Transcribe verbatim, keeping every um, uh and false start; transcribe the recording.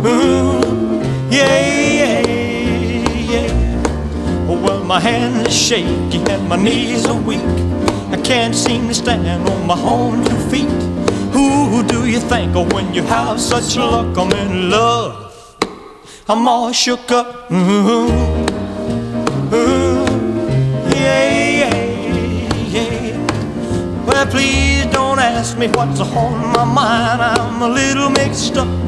Ooh, yeah, yeah, yeah. Well, my hands are shaky and my knees are weak. I can't seem to stand on my own two feet. Who do you think of when you have such luck? I'm in love. I'm all shook up. Ooh, ooh, yeah, yeah, yeah. Well, please don't ask me what's on my mind. I'm a little mixed up.